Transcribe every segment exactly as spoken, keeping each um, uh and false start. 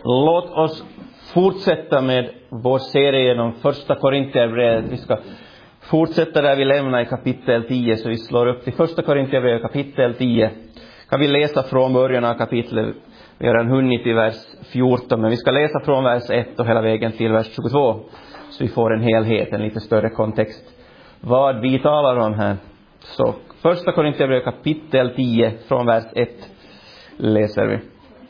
Låt oss fortsätta med vår serie genom första Korinthierbrevet. Vi ska fortsätta där vi lämnar i kapitel tio, så vi slår upp till första Korinthierbrevet kapitel tio. Kan vi läsa från början av kapitlet? Vi har redan hunnit i vers fjorton, men vi ska läsa från vers ett och hela vägen till vers tjugotvå, så vi får en helhet, en lite större kontext vad vi talar om här. Så första Korinthierbrevet kapitel tio från vers ett läser vi.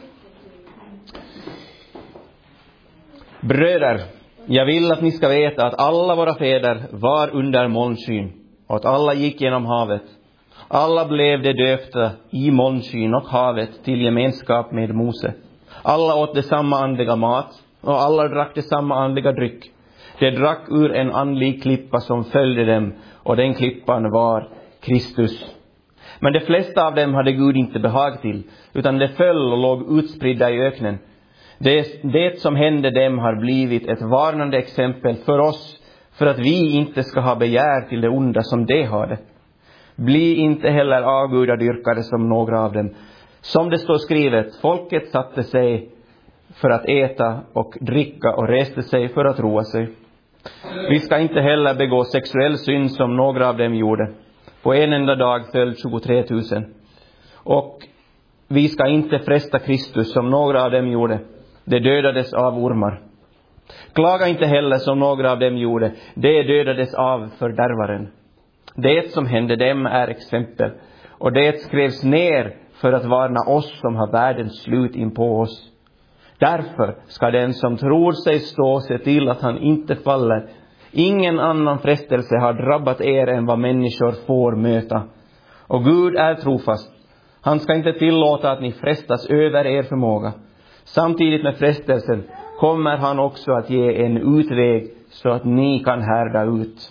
Bröder, jag vill att ni ska veta att alla våra fäder var under molnskyn och att alla gick genom havet. Alla blev de döpta i molnskyn och havet till gemenskap med Mose. Alla åt det samma andliga mat och alla drack det samma andliga dryck. De drack ur en andlig klippa som följde dem, och den klippan var Kristus. Men de flesta av dem hade Gud inte behag till, utan de föll och låg utspridda i öknen. Det, det som hände dem har blivit ett varnande exempel för oss, för att vi inte ska ha begär till det onda som de hade. Bli inte heller avgudadyrkare som några av dem. Som det står skrivet, folket satte sig för att äta och dricka och reste sig för att roa sig. Vi ska inte heller begå sexuell synd som några av dem gjorde. På en enda dag föll tjugotre tusen. Och vi ska inte fresta Kristus som några av dem gjorde. De dödades av ormar. Klaga inte heller som några av dem gjorde. De dödades av fördärvaren. Det som hände dem är exempel, och det skrevs ner för att varna oss som har världens slut in på oss. Därför ska den som tror sig stå se till att han inte faller. Ingen annan frestelse har drabbat er än vad människor får möta. Och Gud är trofast. Han ska inte tillåta att ni frestas över er förmåga. Samtidigt med frestelsen kommer han också att ge en utväg så att ni kan härda ut.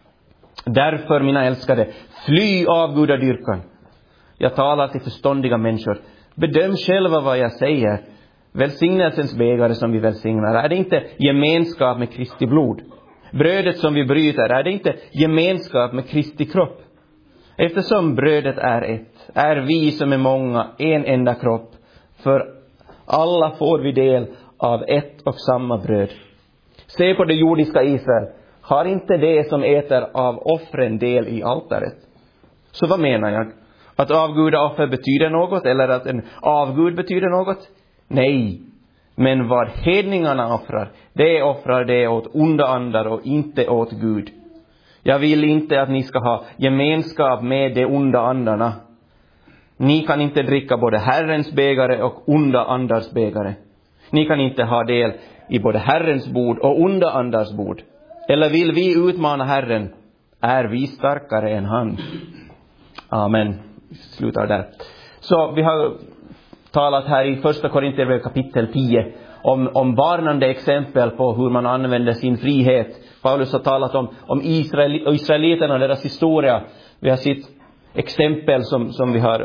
Därför, mina älskade, fly av gudadyrkan. Jag talar till förståndiga människor. Bedöm själva vad jag säger. Välsignelsens bägare som vi välsignar, är det inte gemenskap med Kristi blod? Brödet som vi bryter, är det inte gemenskap med Kristi kropp? Eftersom brödet är ett, är vi som är många en enda kropp. För alla får vi del av ett och samma bröd. Se på det jordiska Israel. Har inte det som äter av offren del i altaret? Så vad menar jag? Att avgudaoffer betyder något, eller att en avgud betyder något? Nej, men vad hedningarna offrar, det offrar det åt onda andar och inte åt Gud. Jag vill inte att ni ska ha gemenskap med de onda andarna. Ni kan inte dricka både Herrens bägare och onda andars bägare. Ni kan inte ha del i både Herrens bord och onda andars bord. Eller vill vi utmana Herren? Är vi starkare än han? Amen. Slutar där. Så vi har talat här i första Korinthierbrevet kapitel tio om, om varnande exempel på hur man använder sin frihet. Paulus har talat om, om Israel, israeliterna och deras historia. Vi har sett exempel som, som vi har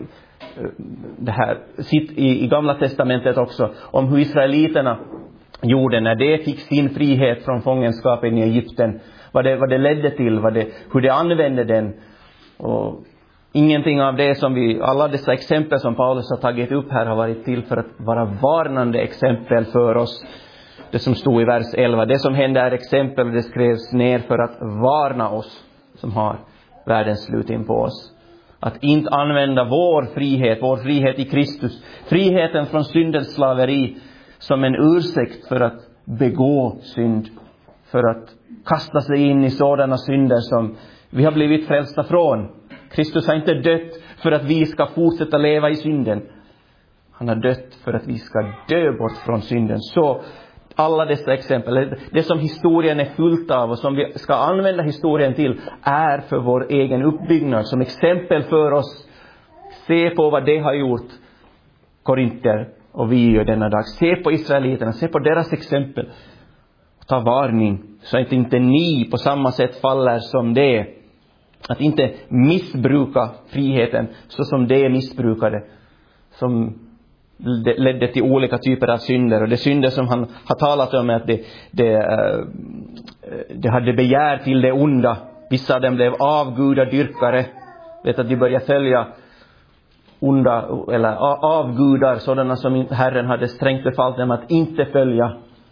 det här, sitt i, i Gamla testamentet också, om hur israeliterna gjorde när de fick sin frihet från fångenskapen i Egypten. Vad det, vad det ledde till, vad det, hur de använde den. Och ingenting av det som vi, alla dessa exempel som Paulus har tagit upp här har varit till för att vara varnande exempel för oss. Det som stod i vers elva. Det som hände är exempel, och det skrevs ner för att varna oss som har världens slut in på oss. Att inte använda vår frihet, vår frihet i Kristus, friheten från syndens slaveri, som en ursäkt för att begå synd. För att kasta sig in i sådana synder som vi har blivit frälsta från. Kristus har inte dött för att vi ska fortsätta leva i synden. Han har dött för att vi ska dö bort från synden. Så alla dessa exempel, det som historien är fullt av och som vi ska använda historien till, är för vår egen uppbyggnad. Som exempel för oss. Se på vad det har gjort, Korinter, och vi gör denna dag. Se på israeliterna, se på deras exempel. Ta varning så att inte ni på samma sätt faller som det. Att inte missbruka friheten så som det missbrukade. Som ledde till olika typer av synder. Och det synder som han har talat om är att det, det, det hade begär till det onda. Vissa av dem blev avgudadyrkare. Vet att de började följa onda eller avgudar, sådana som Herren hade strängt befallt dem att inte följa.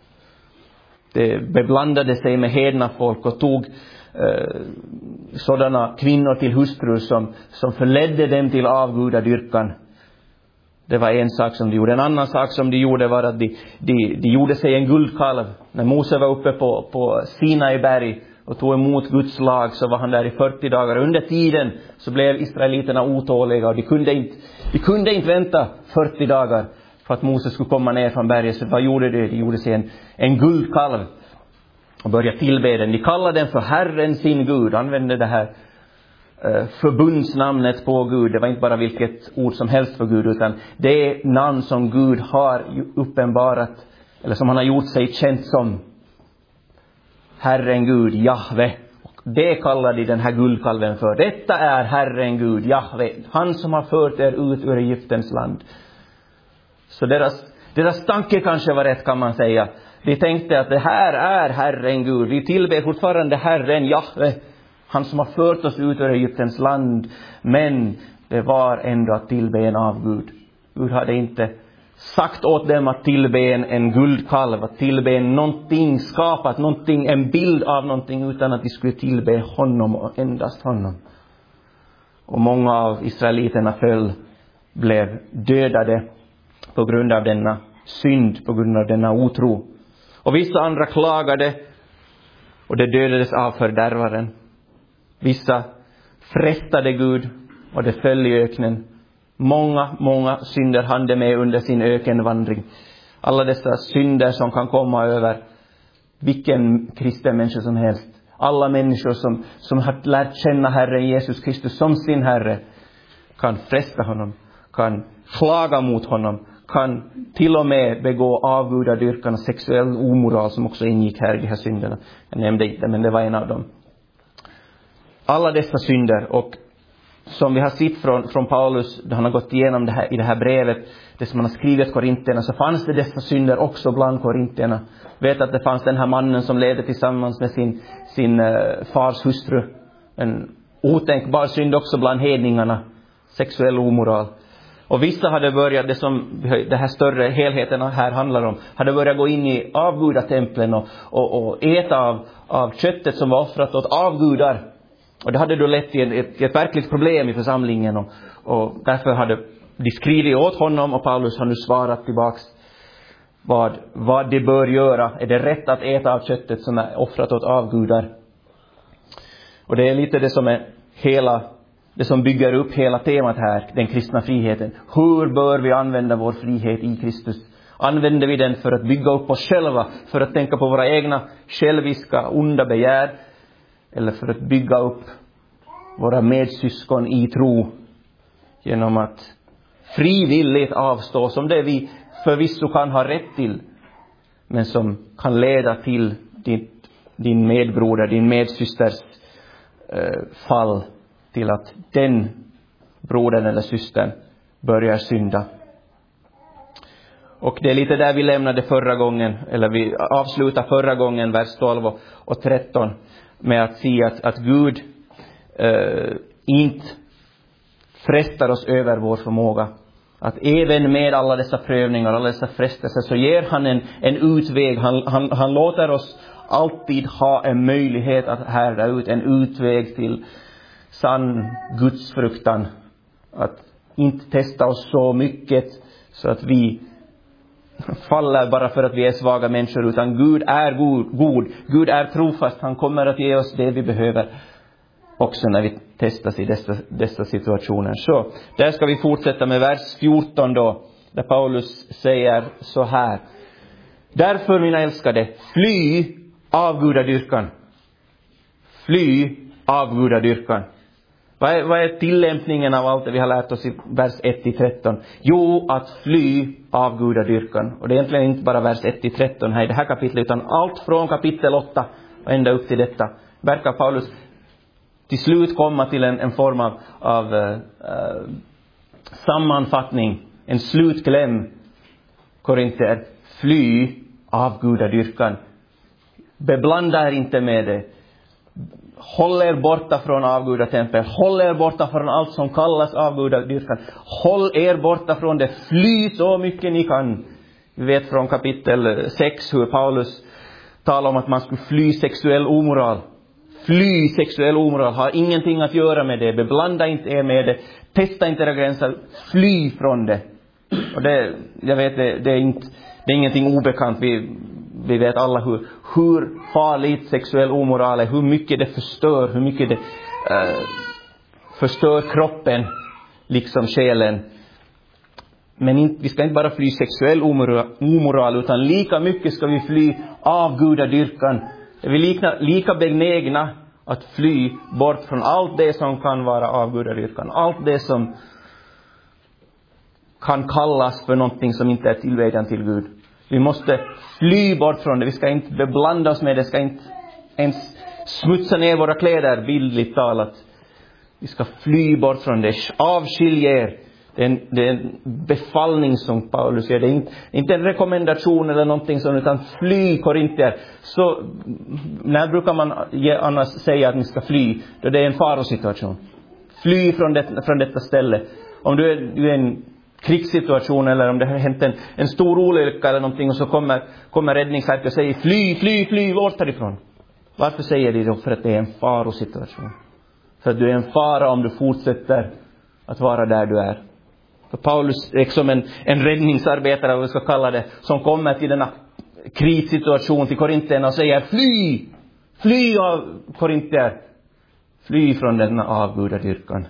Det beblandade sig med hedna folk och tog eh, sådana kvinnor till hustrur som, som förledde dem till avgudadyrkan. Det var en sak som de gjorde. En annan sak som de gjorde var att de, de, de gjorde sig en guldkalv. När Mose var uppe på, på Sinai berg och tog emot Guds lag, så var han där i fyrtio dagar. Under tiden så blev israeliterna otåliga och de kunde inte, de kunde inte vänta fyrtio dagar för att Mose skulle komma ner från berget. Så vad gjorde de? De gjorde sig en, en guldkalv och började tillbe den. De kallade den för Herren sin Gud. Använde det här eh, förbundsnamnet på Gud. Det var inte bara vilket ord som helst för Gud, utan det namn som Gud har uppenbarat, eller som han har gjort sig känt som. Herren Gud, Jahve. Och det kallar de den här guldkalven för. Detta är Herren Gud, Jahve. Han som har fört er ut ur Egyptens land. Så deras, deras tanke kanske var rätt, kan man säga. De tänkte att det här är Herren Gud. Vi tillber fortfarande Herren, Jahve. Han som har fört oss ut ur Egyptens land. Men det var ändå att tillbe en avgud. Gud hade inte sagt åt dem att tillbe en, en guldkalv, att tillbe någonting skapat, någonting, en bild av någonting, utan att de skulle tillbe honom och endast honom. Och många av israeliterna föll, blev dödade på grund av denna synd, på grund av denna otro. Och vissa andra klagade och det dödades av fördärvaren. Vissa frestade Gud och det föll i öknen. Många, många synder hann de med under sin ökenvandring. Alla dessa synder som kan komma över vilken kristen människa som helst. Alla människor som, som har lärt känna Herren Jesus Kristus som sin Herre kan fresta honom, kan klaga mot honom, kan till och med begå avgudadyrkan och sexuell omoral, som också ingick här i de här synderna. Jag nämnde inte, men det var en av dem. Alla dessa synder, och som vi har sett från, från Paulus, då han har gått igenom det här, i det här brevet, det som han har skrivit korintierna, så fanns det dessa synder också bland korintierna. Vet att det fanns den här mannen som levde tillsammans med sin, sin uh, fars hustru. En otänkbar synd också bland hedningarna. Sexuell omoral. Och vissa hade börjat, det som det här större helheten här handlar om, hade börjat gå in i avgudatemplen och, och, och äta av, av köttet som var offrat åt avgudar. Och det hade då lett till ett, ett verkligt problem i församlingen. Och, och därför hade de skrivit åt honom, och Paulus har nu svarat tillbaks vad, vad de bör göra. Är det rätt att äta av köttet som är offrat åt avgudar? Och det är lite det som är hela, det som bygger upp hela temat här, den kristna friheten. Hur bör vi använda vår frihet i Kristus? Använder vi den för att bygga upp oss själva, för att tänka på våra egna själviska, onda begär, eller för att bygga upp våra medsyskon i tro genom att frivilligt avstå, som det vi förvisso kan ha rätt till, men som kan leda till din, din medbroder, din medsysters eh, fall, till att den brodern eller systern börjar synda. Och det är lite där vi lämnade förra gången, eller vi avslutar förra gången, vers tolv och tretton, med att säga att, att Gud eh, inte frestar oss över vår förmåga. Att även med alla dessa prövningar, alla dessa frestelser, så ger han en, en utväg. Han, han, han låter oss alltid ha en möjlighet att härda ut en utväg till sann gudsfruktan. Att inte testa oss så mycket så att vi faller bara för att vi är svaga människor, utan Gud är god, god. Gud är trofast. Han kommer att ge oss det vi behöver också när vi testas i dessa, dessa situationer. Så där ska vi fortsätta med vers fjorton då, där Paulus säger så här: därför, mina älskade, fly avgudadyrkan. Fly avgudadyrkan. Vad är, vad är tillämpningen av allt det vi har lärt oss i vers ett till tretton? Jo, att fly avgudadyrkan. Och det är egentligen inte bara vers ett till tretton här i det här kapitlet, utan allt från kapitel åtta och ända upp till detta verkar Paulus till slut komma till en, en form av, av uh, sammanfattning, en slutkläm. Korinter, fly avgudadyrkan. Beblanda er inte med det. håll er borta från avgudatempel. Håll er borta från allt som kallas avgudadyrkan. Håll er borta från det. Fly så mycket ni kan. Vi vet från kapitel sex hur Paulus talar om att man skulle fly sexuell omoral. Fly sexuell omoral. Har ingenting att göra med det. Beblanda inte er med det. Testa inte era gränser. Fly från det. Och det, jag vet, det, det, är inte, det är ingenting obekant. Vi, vi vet alla hur, hur farligt sexuell omoral är. Hur mycket det förstör. Hur mycket det uh, förstör kroppen. Liksom själen. Men inte, vi ska inte bara fly sexuell omoral, omoral. Utan lika mycket ska vi fly avgudadyrkan. Vi är lika, lika benägna att fly bort från allt det som kan vara avgudadyrkan. Allt det som kan kallas för någonting som inte är tillbedjan till Gud. Vi måste fly bort från det. Vi ska inte beblanda oss med det. Vi ska inte ens smutsa ner våra kläder, bildligt talat. Vi ska fly bort från det. Avskilj er. Det är, en, det är en befallning som Paulus gör. Det är inte, inte en rekommendation eller någonting sånt, utan fly, korintier. Så när brukar man annars säga att ni ska fly? Då det är en farosituation. Fly från, det, från detta ställe. Om du är, du är en krigssituation eller om det har hänt en, en stor olycka eller någonting och så kommer, kommer räddningsverket och säger fly, fly, fly bort härifrån. Varför säger de då? För att det är en farosituation. För att du är en fara om du fortsätter att vara där du är. För Paulus är som en, en räddningsarbetare, vad vi ska kalla det, som kommer till denna krissituation till korintierna och säger fly, fly av korintier, fly från denna avgudadyrkan.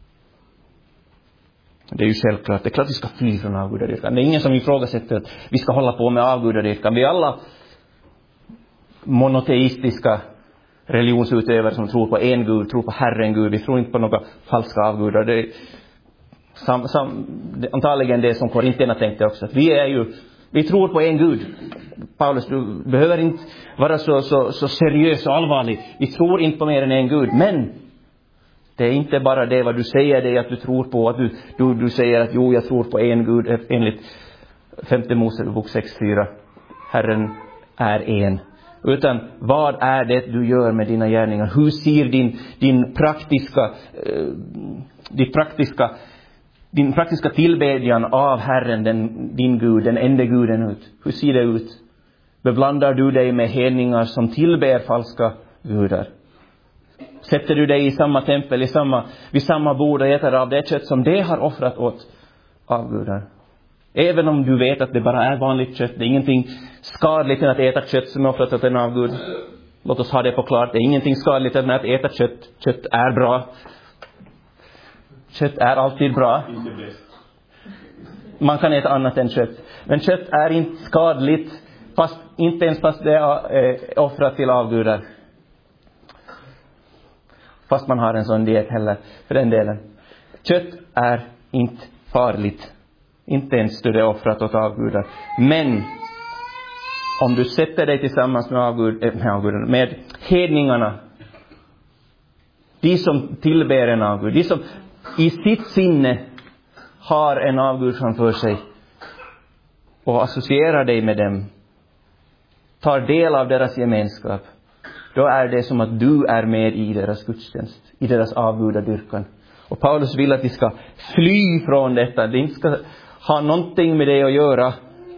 Det är ju självklart, det är klart vi ska fly från avgudadyrkan. Det är ingen som ifrågasätter att vi ska hålla på med avgudadyrkan. Vi är alla monoteistiska religionsutövare som tror på en Gud, tror på Herren Gud. Vi tror inte på några falska avgudar. Det är sam, sam, det, antagligen det som korintierna tänkte också. Vi är ju, vi tror på en Gud. Paulus, du behöver inte vara så, så, så seriös och allvarlig. Vi tror inte på mer än en Gud. Men det är inte bara det vad du säger, det är att du tror på. Att du, du, du säger att jo, jag tror på en Gud enligt femte Mosebok sex fyra. Herren är en. Utan vad är det du gör med dina gärningar? Hur ser din, din praktiska, eh, din praktiska, din praktiska tillbedjan av Herren, den, din Gud, den enda Guden ut? Hur ser det ut? Beblandar du dig med hedningar som tillber falska gudar? Sätter du dig i samma tempel, i samma, vid samma bord och äter av det kött som det har offrat åt avgudar? Även om du vet att det bara är vanligt kött. Det är ingenting skadligt med att äta kött som är offrat åt en avgud. Låt oss ha det på klart. Det är ingenting skadligt med att äta kött. Kött är bra. Kött är alltid bra. Man kan äta annat än kött. Men kött är inte skadligt. Fast, inte ens fast det är offrat till avgudar. Fast man har en sån diet heller för den delen. Kött är inte farligt. Inte ens då det är offrat åt avgudar. Men om du sätter dig tillsammans med, avgud, med, avgudar, med hedningarna, de som tillber en avgud, de som i sitt sinne har en avgud framför sig och associerar dig med dem, tar del av deras gemenskap, då är det som att du är med i deras gudstjänst, i deras avgudadyrkan. Och Paulus vill att vi ska fly från detta. Det inte ska ha någonting med det att göra.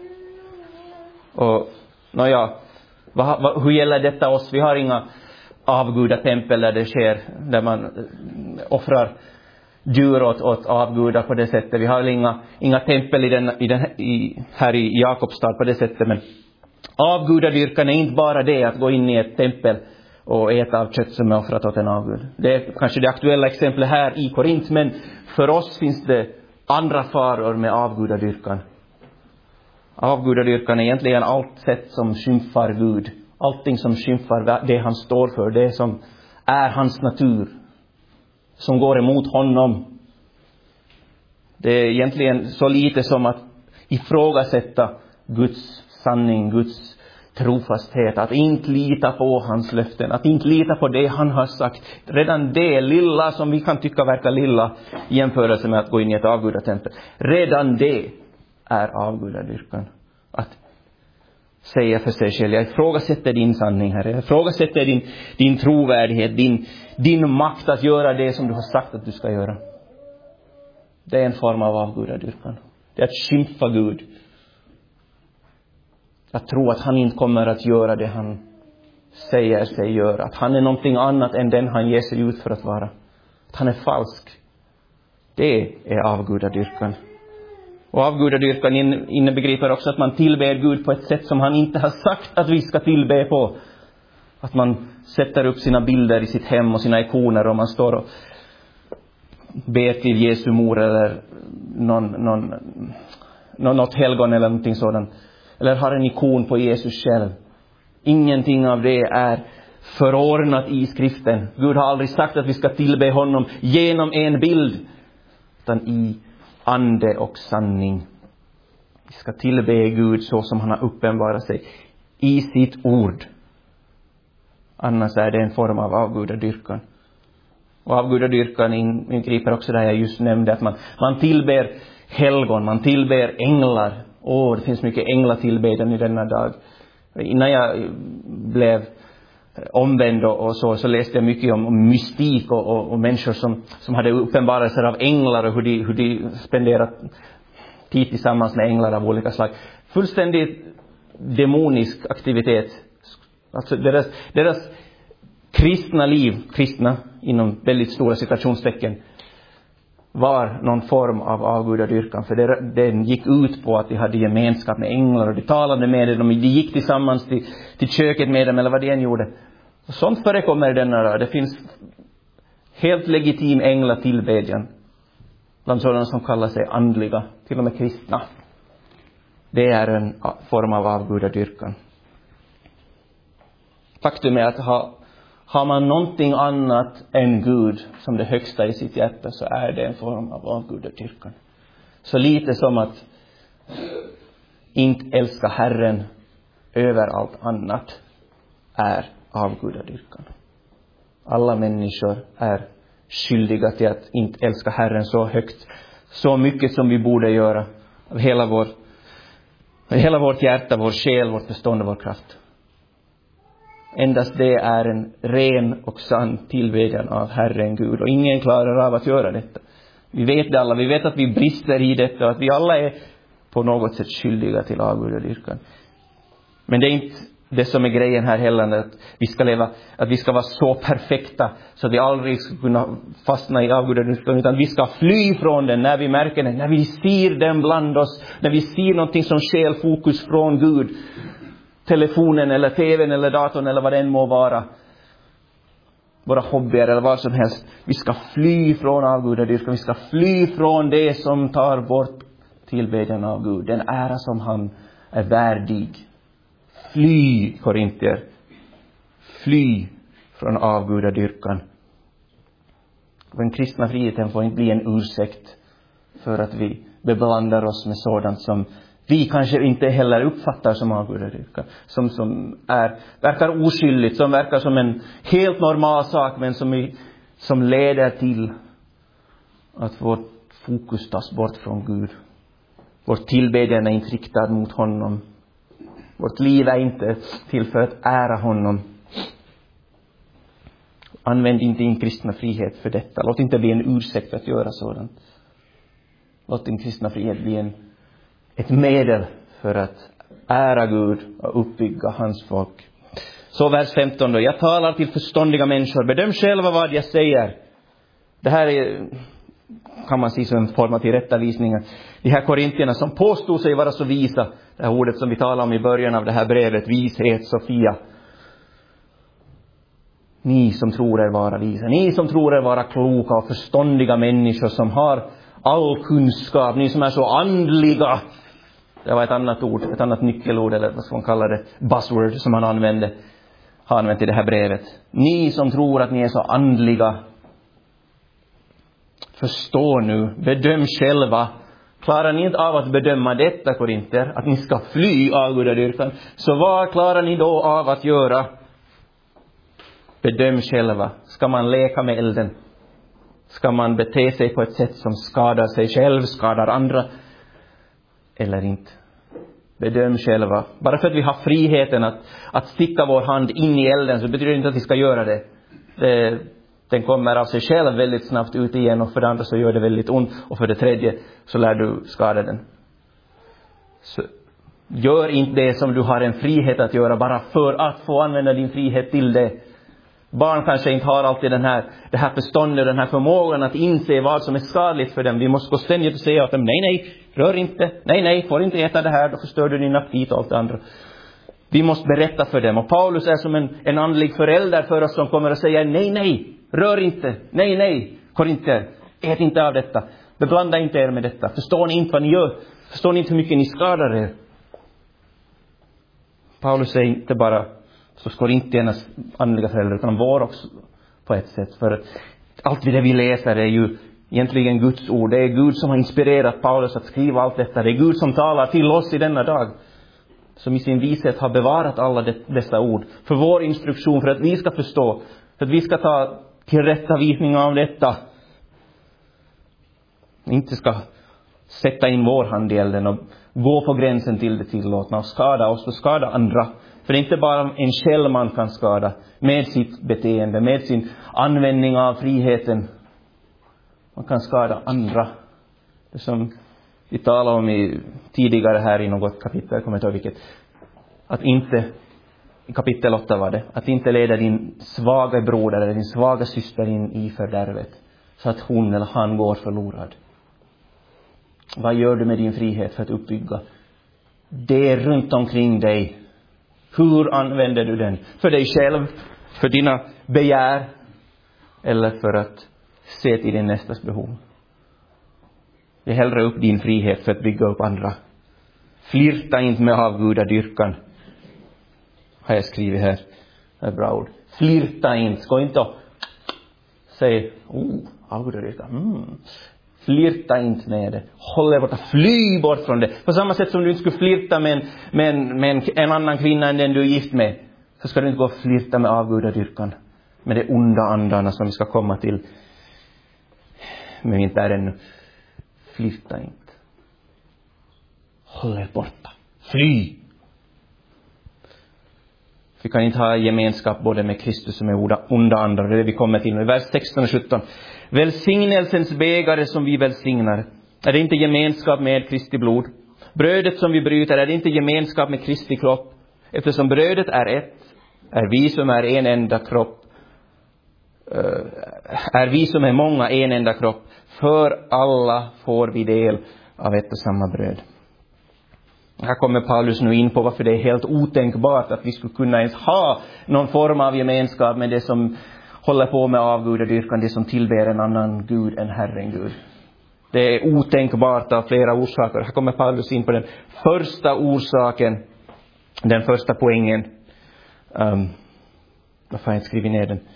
Och nåja, vad, vad, hur gäller detta oss? Vi har inga avgudatempel där det sker, där man offrar djur åt, åt avgudar på det sättet. Vi har inga, inga tempel i den, i den, i, här i Jakobstad på det sättet. Men avgudadyrkan är inte bara det att gå in i ett tempel och äta av kött som är offrat åt en avgud. Det är kanske det aktuella exemplet här i Korint, men för oss finns det andra faror med avgudadyrkan. Avgudadyrkan är egentligen allt sätt som skymfar Gud. Allting som skymfar det han står för, det som är hans natur, som går emot honom. Det är egentligen så lite som att ifrågasätta Guds sanning, Guds trofasthet, att inte lita på hans löften, att inte lita på det han har sagt. Redan det lilla som vi kan tycka verkar lilla i jämförelse med att gå in i ett avgudatempel, redan det är avgudadyrkan. Att säga för sig själv: jag ifrågasätter din sanning, Herre. Jag ifrågasätter din, din trovärdighet, din, din makt att göra det som du har sagt att du ska göra. Det är en form av avgudadyrkan. Det är att skymfa Gud. Att tro att han inte kommer att göra det han säger sig göra. Att han är någonting annat än den han ger sig ut för att vara. Att han är falsk. Det är avgudadyrkan. Och avgudadyrkan innebegriper också att man tillber Gud på ett sätt som han inte har sagt att vi ska tillbe på. Att man sätter upp sina bilder i sitt hem och sina ikoner och man står och ber till Jesu mor eller någon, någon, någon, något helgon eller någonting sådant. Eller har en ikon på Jesus själv. Ingenting av det är förordnat i skriften. Gud har aldrig sagt att vi ska tillbe honom genom en bild, utan i ande och sanning. Vi ska tillbe Gud så som han har uppenbarat sig i sitt ord. Annars är det en form av avgudadyrkan. Och avgudadyrkan ingriper också där jag just nämnde, att man, man tillber helgon, man tillber änglar. Åh, det finns mycket änglatillbeden i denna dag. Innan jag blev omvänd och så, så läste jag mycket om, om mystik och, och, och människor som, som hade uppenbarelser av änglar och hur de, hur de spenderat tid tillsammans med änglar av olika slag. Fullständigt demonisk aktivitet. Alltså deras, deras kristna liv, kristna inom väldigt stora situationstecken, var någon form av avgudadyrkan. För det, den gick ut på att de hade gemenskap med änglar och de talade med dem. De gick tillsammans till, till köket med dem eller vad de än gjorde. Och sånt förekommer i denna dag. Det finns helt legitim änglatillbedjan bland sådana som kallar sig andliga, till och med kristna. Det är en form av avgudadyrkan. Faktum är att ha Har man någonting annat än Gud som det högsta i sitt hjärta, så är det en form av avgudadyrkan. Så lite som att inte älska Herren över allt annat är avgudadyrkan. Alla människor är skyldiga till att inte älska Herren så högt, så mycket som vi borde göra av hela, vår, hela vårt hjärta, vår själ, vårt förstånd och vår kraft. Endast det är en ren och sann tillbedjan av Herren Gud. Och ingen klarar av att göra detta. Vi vet det alla. Vi vet att vi brister i detta. Och att vi alla är på något sätt skyldiga till avgudadyrkan. Men det är inte det som är grejen här heller. Att vi ska leva, att vi ska vara så perfekta så att vi aldrig ska kunna fastna i avgudadyrkan. Utan vi ska fly från den när vi märker den. När vi ser den bland oss. När vi ser någonting som stjäl fokus från Gud. Telefonen eller tvn eller datorn eller vad den må vara. Våra hobbyer eller vad som helst. Vi ska fly från avgudadyrkan. Vi ska fly från det som tar bort tillbedjan av Gud. Den ära som han är värdig. Fly, korintier. Fly från avgudadyrkan. Den kristna friheten får inte bli en ursäkt för att vi beblandar oss med sådant som vi kanske inte heller uppfattar som avgudadyrkan. Som, som är, verkar oskyldigt, som verkar som en helt normal sak, men som, i, som leder till att vårt fokus tas bort från Gud. Vårt tillbedjan är inte riktad mot honom. Vårt liv är inte till för att ära honom. Använd inte din kristna frihet för detta. Låt inte bli en ursäkt att göra sådant. Låt din kristna frihet bli en ett medel för att ära Gud och uppbygga hans folk. Så vers femton då. Jag talar till förståndiga människor. Bedöm själva vad jag säger. Det här är, kan man se som en form av tillrättavisningar. De här korintierna som påstod sig vara så visa. Det här ordet som vi talar om i början av det här brevet. Vishet, Sofia. Ni som tror er vara visa. Ni som tror er vara kloka och förståndiga människor som har all kunskap. Ni som är så andliga. Det var ett annat ord, ett annat nyckelord eller vad ska man kalla det, buzzword som han använde, har använt i det här brevet. Ni som tror att ni är så andliga, förstå nu, bedöm själva. Klarar ni inte av att bedöma detta, korinter, att ni ska fly avgudadyrkan, så vad klarar ni då av att göra? Bedöm själva. Ska man leka med elden? Ska man bete sig på ett sätt som skadar sig själv, skadar andra? Eller inte. Bedöm själva. Bara för att vi har friheten att, att sticka vår hand in i elden så betyder det inte att vi ska göra det. det. Den kommer av sig själv väldigt snabbt ut igen, och för det andra så gör det väldigt ont, och för det tredje så lär du skada den. Så gör inte det som du har en frihet att göra bara för att få använda din frihet till det. Barn kanske inte har alltid den här, det här förståndet, den här förmågan att inse vad som är skadligt för dem. Vi måste gå ständigt och säga att dem, nej, nej, rör inte, nej, nej, får inte äta det här, då förstör du din aptit och allt det andra. Vi måste berätta för dem. Och Paulus är som en, en andlig förälder för oss som kommer att säga, nej, nej, rör inte, nej, nej, Korinter, ät inte av detta. Beblanda inte er med detta. Förstår ni inte vad ni gör? Förstår ni inte hur mycket ni skadar er? Paulus säger inte bara så ska inte hennes andliga föräldrar, utan vår också på ett sätt. För allt det vi läser är ju egentligen Guds ord. Det är Gud som har inspirerat Paulus att skriva allt detta. Det är Gud som talar till oss i denna dag, som i sin vishet har bevarat alla de, dessa ord för vår instruktion, för att vi ska förstå, för att vi ska ta tillrättavisning av detta. Inte ska sätta in vår hand i elden och gå på gränsen till det tillåtna och skada oss och skada andra. För det är inte bara en själv man kan skada med sitt beteende, med sin användning av friheten. Man kan skada andra. Det som vi talade om i, tidigare här i något kapitel, jag kommer inte ihåg vilket. Att inte, i kapitel åtta var det, att inte leda din svaga broder eller din svaga syster in i fördärvet, så att hon eller han går förlorad. Vad gör du med din frihet för att uppbygga det runt omkring dig? Hur använder du den? För dig själv, för dina begär, eller för att se till din nästas behov? Det är hellre upp din frihet för att bygga upp andra. Flirta inte med avgudadyrkan, har jag skrivit här. Det är bra ord. Flirta inte. Ska inte och säga, oh, avgudadyrkan. Mm. Flirta inte med det. Håll er borta. Fly bort från det. På samma sätt som du inte skulle flirta med en, med en, med en, en annan kvinna än den du är gift med, så ska du inte gå och flirta med avgudadyrkan, med de onda andarna som vi ska komma till. Men inte är ännu. Flirta inte. Håll er borta. Fly. Vi kan inte ha gemenskap både med Kristus och med onda andar. Det är det vi kommer till nu. I vers sexton och sjutton. Välsignelsens bägare som vi välsignar, är det inte gemenskap med Kristi blod? Brödet som vi bryter, är det inte gemenskap med Kristi kropp? Eftersom brödet är ett, är vi som är en enda kropp, är vi som är många en enda kropp. För alla får vi del av ett och samma bröd. Här kommer Paulus nu in på varför det är helt otänkbart att vi skulle kunna ens ha någon form av gemenskap med det som håller på med avgudadyrkan, det som tillber en annan Gud än Herren Gud. Det är otänkbart av flera orsaker. Här kommer Paulus in på den första orsaken, den första poängen. Um, varför har jag inte skrivit ner den?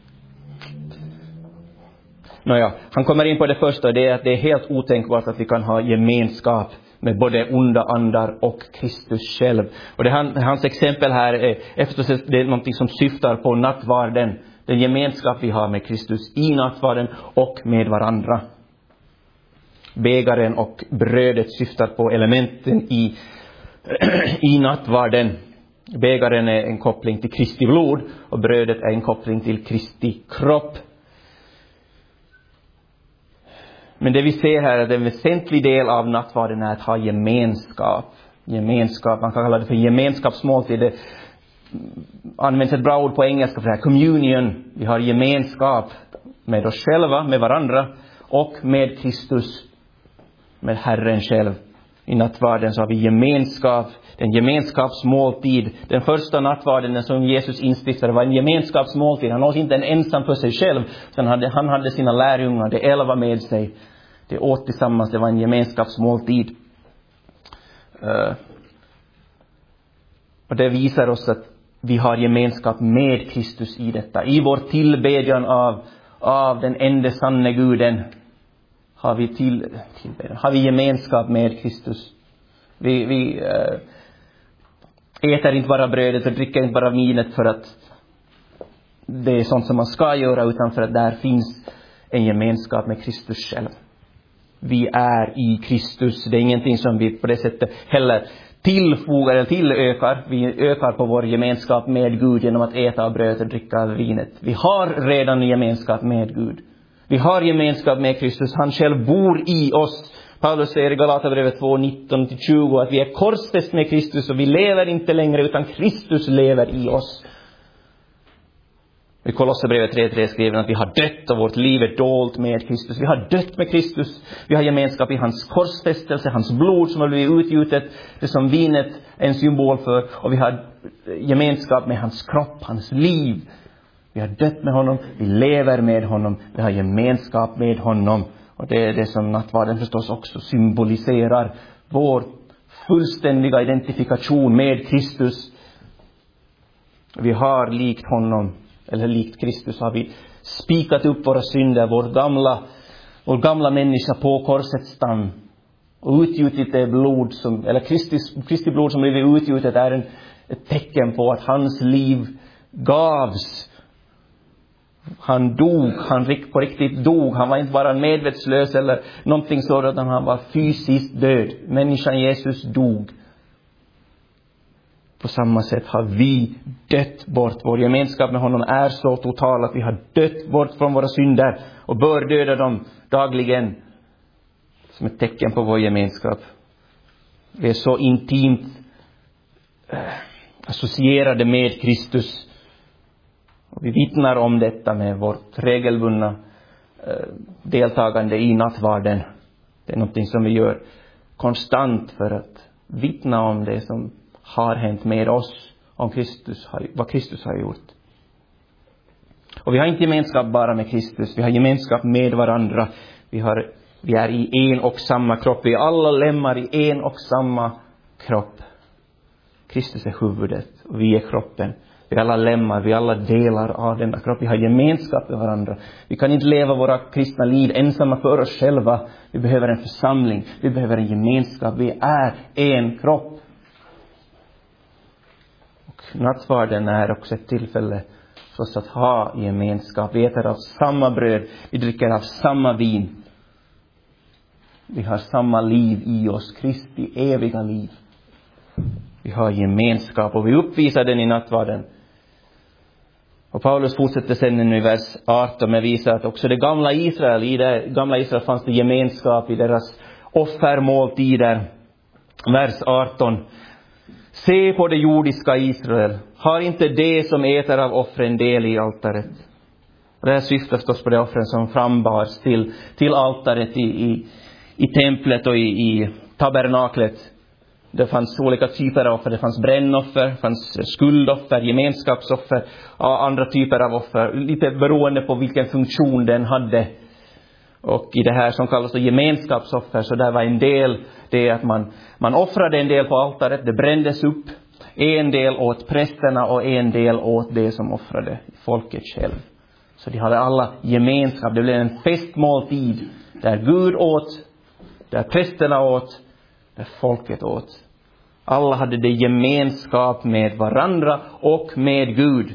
Nåja, han kommer in på det första, det är att det är helt otänkbart att vi kan ha gemenskap med både onda andar och Kristus själv. Och det han, hans exempel här är, eftersom det är något som syftar på nattvarden, den gemenskap vi har med Kristus i nattvarden och med varandra. Bägaren och brödet syftar på elementen i, i nattvarden. Bägaren är en koppling till Kristi blod och brödet är en koppling till Kristi kropp. Men det vi ser här är att en väsentlig del av nattvarden är att ha gemenskap. Gemenskap, man kan kalla det för gemenskapsmåltid. Det används ett bra ord på engelska för det här, communion. Vi har gemenskap med oss själva, med varandra och med Kristus, med Herren själv. I nattvarden så har vi gemenskap, den gemenskapsmåltid. Den första nattvarden som Jesus instiftade var en gemenskapsmåltid. Han åt inte en ensam för sig själv, utan hade, han hade sina lärjungar, de elva med sig. De åt tillsammans, det var en gemenskapsmåltid. Uh, och det visar oss att vi har gemenskap med Kristus i detta. I vår tillbedjan av, av den enda sanne Guden har vi, till, tillbedjan, har vi gemenskap med Kristus. Vi, vi äh, äter inte bara brödet och dricker inte bara vinet för att det är sånt som man ska göra, utan för att där finns en gemenskap med Kristus själv. Vi är i Kristus. Det är ingenting som vi på det sättet heller tillfogar eller tillökar. Vi ökar på vår gemenskap med Gud genom att äta av brödet och dricka av vinet. Vi har redan gemenskap med Gud. Vi har gemenskap med Kristus. Han själv bor i oss. Paulus säger i Galaterbrevet två, nitton till tjugo att vi är korsfäst med Kristus och vi lever inte längre utan Kristus lever i oss. I Kolosserbrevet tre tre skriver att vi har dött och vårt liv är dolt med Kristus. Vi har dött med Kristus. Vi har gemenskap i hans korsfästelse, hans blod som har blivit utgjutet, det som vinet är en symbol för. Och vi har gemenskap med hans kropp, hans liv. Vi har dött med honom, vi lever med honom, vi har gemenskap med honom. Och det är det som nattvarden förstås också symboliserar. Vår fullständiga identifikation med Kristus. Vi har likt honom, eller likt Kristus har vi spikat upp våra synder, vår gamla, vår gamla människa på korsets stam. Och utgjutit det blod som, eller Kristus, Kristi blod som blivit utgjutet är en, ett tecken på att hans liv gavs. Han dog, han på riktigt dog. Han var inte bara medvetslös eller någonting sådant, utan han var fysiskt död. Människan Jesus dog. På samma sätt har vi dött bort. Vår gemenskap med honom är så total att vi har dött bort från våra synder och bör döda dem dagligen som ett tecken på vår gemenskap. Vi är så intimt äh, associerade med Kristus. Och vi vittnar om detta med vårt regelbundna eh, deltagande i nattvarden. Det är något som vi gör konstant för att vittna om det som har hänt med oss, om Kristus har, vad Kristus har gjort. Och vi har inte gemenskap bara med Kristus, vi har gemenskap med varandra. Vi, har, vi är i en och samma kropp, vi är alla lemmar i en och samma kropp. Kristus är huvudet och vi är kroppen. Vi alla lemmar, vi alla delar av denna kropp. Vi har gemenskap med varandra. Vi kan inte leva våra kristna liv ensamma för oss själva. Vi behöver en församling. Vi behöver en gemenskap. Vi är en kropp. Och nattvarden är också ett tillfälle för oss att ha gemenskap. Vi äter av samma bröd. Vi dricker av samma vin. Vi har samma liv i oss. Kristi eviga liv. Vi har gemenskap och vi uppvisar den i nattvarden. Och Paulus fortsätter sen i vers arton med att visa att också det gamla Israel, i det gamla Israel fanns det gemenskap i deras offermåltider. Vers arton. Se på det jordiska Israel. Har inte det som äter av offren del i altaret? Och det här syftar förstås på det offren som frambars till, till altaret i, i, i templet och i, i tabernaklet. Det fanns olika typer av offer. Det fanns brännoffer, det fanns skuldoffer, gemenskapsoffer och andra typer av offer. Lite beroende på vilken funktion den hade. Och i det här som kallas för gemenskapsoffer, så där var en del det att man, man offrade en del på altaret. Det brändes upp. En del åt prästerna och en del åt det som offrade folket själv. Så de hade alla gemenskap. Det blev en festmåltid där Gud åt, där prästerna åt, där folket åt. Alla hade det gemenskap med varandra och med Gud.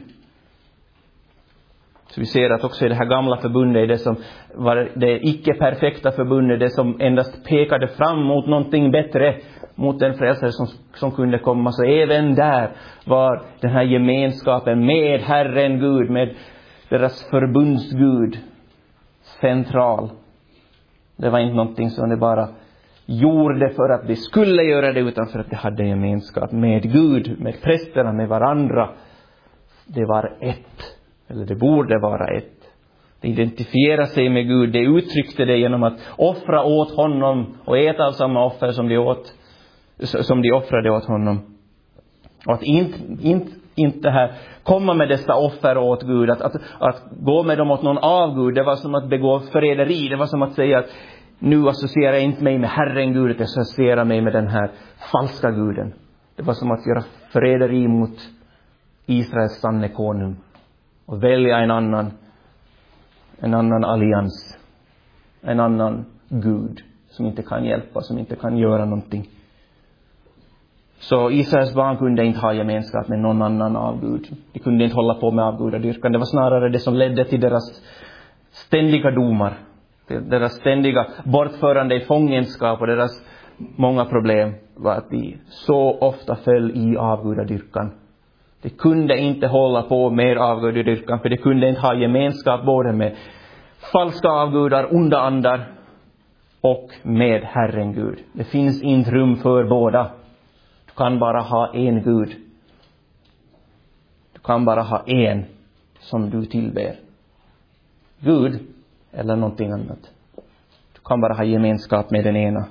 Så vi ser att också i det här gamla förbundet, det som var det icke-perfekta förbundet, det som endast pekade fram mot någonting bättre, mot den frälsare som, som kunde komma. Så även där var den här gemenskapen med Herren Gud, med deras förbundsgud central. Det var inte någonting som det bara gjorde för att de skulle göra det, utan för att de hade gemenskap med Gud, med prästerna, med varandra. Det var ett, eller det borde vara ett. Det identifierade sig med Gud, det uttryckte det genom att offra åt honom och äta av samma offer som de, åt, som de offrade åt honom. Och att inte, inte, inte här komma med dessa offer åt Gud, att, att, att gå med dem åt någon avgud, det var som att begå förräderi. Det var som att säga att nu associerar jag inte mig med Herren Gud, jag associerar mig med den här falska guden. Det var som att göra förräderi mot Israels sanne konung och välja en annan en annan allians, en annan Gud som inte kan hjälpa, som inte kan göra någonting. Så Israels barn kunde inte ha gemenskap med någon annan avgud. De kunde inte hålla på med avgudadyrkan. Det var snarare det som ledde till deras ständiga domar, deras ständiga bortförande i fångenskap och deras många problem. var att de så ofta föll i avgudadyrkan. De kunde inte hålla på med avgudadyrkan, för de kunde inte ha gemenskap både med falska avgudar, onda andar och med Herren Gud. Det finns inte rum för båda. Du kan bara ha en Gud. Du kan bara ha en som du tillber. Gud eller någonting annat. Du kan bara ha gemenskap med den ena.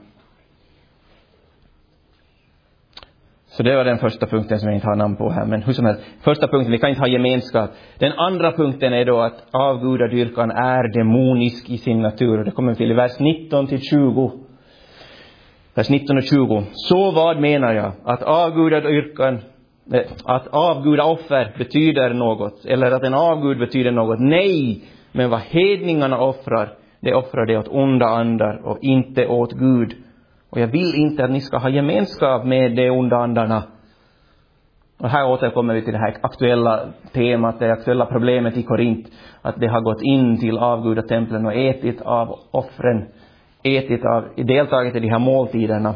Så det var den första punkten som jag inte har namn på här. Men hur som helst, första punkten, vi kan inte ha gemenskap. Den andra punkten är då att avgudadyrkan är demonisk i sin natur. Och det kommer till i vers nitton till tjugo. Vers nitton och tjugo. Så vad menar jag? Att avgudadyrkan, att avgudaoffer betyder något. Eller att en avgud betyder något. Nej, men vad hedningarna offrar, det offrar det åt onda andar och inte åt Gud. Och jag vill inte att ni ska ha gemenskap med de onda andarna. Och här återkommer vi till det här aktuella temat, det aktuella problemet i Korint. Att det har gått in till avgudatemplen och ätit av offren. Ätit av, deltagit i de här måltiderna.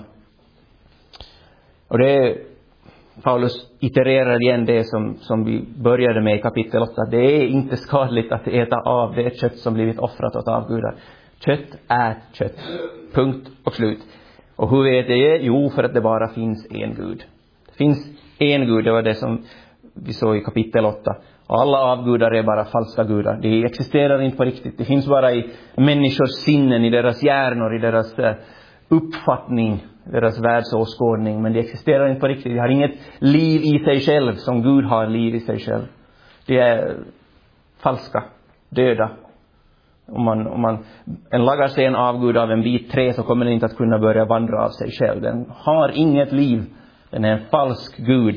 Och det är, Paulus itererar igen det som, som vi började med i kapitel åtta. Det är inte skadligt att äta av det kött som blivit offrat åt avgudar. Kött är kött. Punkt och slut. Och hur vet jag det? Jo, för att det bara finns en Gud. Det finns en Gud, det var det som vi såg i kapitel åtta. Och alla avgudar är bara falska gudar. De existerar inte på riktigt. Det finns bara i människors sinnen, i deras hjärnor, i deras uppfattning, deras världsåskådning. Men de existerar inte på riktigt. De har inget liv i sig själv som Gud har liv i sig själv. De är falska, döda. Om man, om man en lagar sig en avgud av en bit trä, så kommer den inte att kunna börja vandra av sig själv. Den har inget liv. Den är en falsk Gud.